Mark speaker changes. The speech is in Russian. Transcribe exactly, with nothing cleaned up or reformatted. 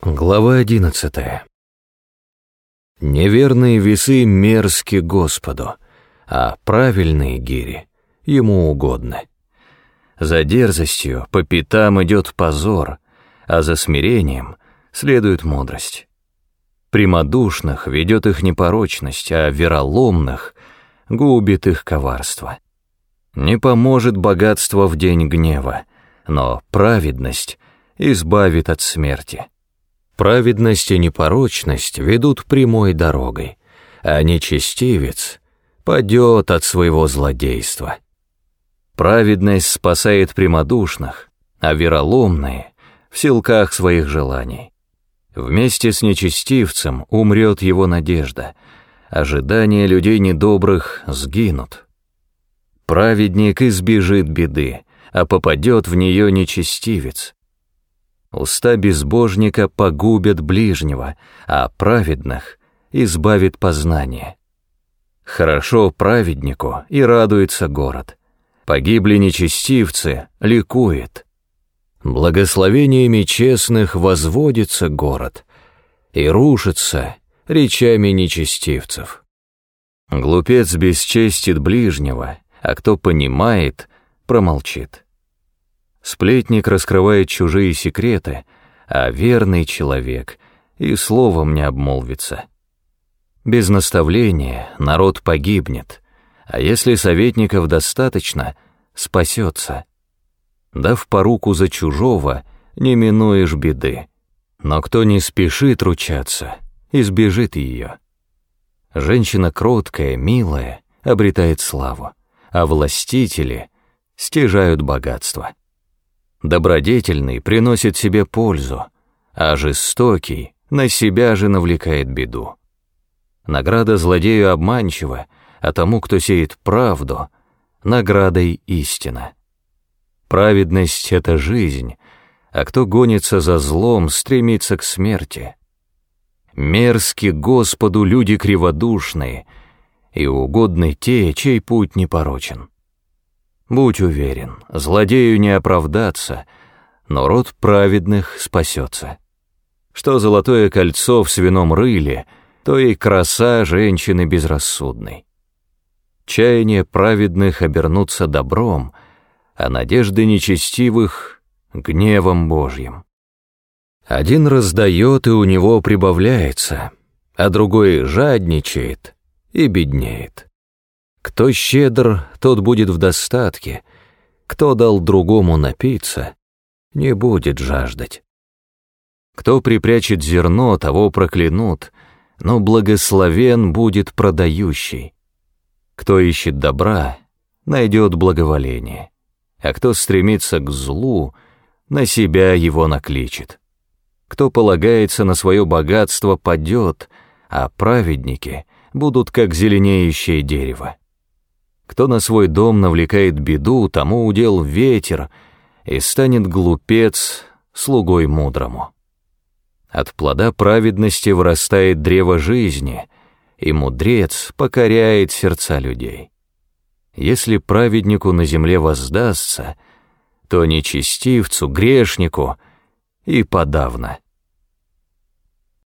Speaker 1: Глава одиннадцатая. Неверные весы мерзки Господу, а правильные гири ему угодны. За дерзостью по пятам идет позор, а за смирением следует мудрость. Прямодушных ведет их непорочность, а вероломных губит их коварство. Не поможет богатство в день гнева, но праведность избавит от смерти. Праведность и непорочность ведут прямой дорогой, а нечестивец падет от своего злодейства. Праведность спасает прямодушных, а вероломные в силках своих желаний. Вместе с нечестивцем умрет его надежда, ожидания людей недобрых сгинут. Праведник избежит беды, а попадет в нее нечестивец. Уста безбожника погубят ближнего, а праведных избавит познание. Хорошо праведнику, и радуется город. Погибли нечестивцы, ликует. Благословениями честных возводится город и рушится речами нечестивцев. Глупец бесчестит ближнего, а кто понимает, промолчит. Сплетник раскрывает чужие секреты, а верный человек и словом не обмолвится. Без наставления народ погибнет, а если советников достаточно, спасется. Дав поруку за чужого, не минуешь беды, но кто не спешит ручаться, избежит ее. Женщина кроткая, милая, обретает славу, а властители стяжают богатство. Добродетельный приносит себе пользу, а жестокий на себя же навлекает беду. Награда злодею обманчива, а тому, кто сеет правду, наградой истина. Праведность — это жизнь, а кто гонится за злом, стремится к смерти. Мерзки Господу люди криводушные, и угодны те, чей путь непорочен. Будь уверен, злодею не оправдаться, но род праведных спасется. Что золотое кольцо в свином рыле, то и краса женщины безрассудной. Чаяния праведных обернутся добром, а надежды нечестивых — гневом Божьим. Один раздает, и у него прибавляется, а другой жадничает и беднеет. Кто щедр, тот будет в достатке, кто дал другому напиться, не будет жаждать. Кто припрячет зерно, того проклянут, но благословен будет продающий. Кто ищет добра, найдет благоволение, а кто стремится к злу, на себя его накличет. Кто полагается на свое богатство, падет, а праведники будут как зеленеющее дерево. Кто на свой дом навлекает беду, тому удел ветер, и станет глупец слугой мудрому. От плода праведности вырастает древо жизни, и мудрец покоряет сердца людей. Если праведнику на земле воздастся, то нечестивцу, грешнику и подавно.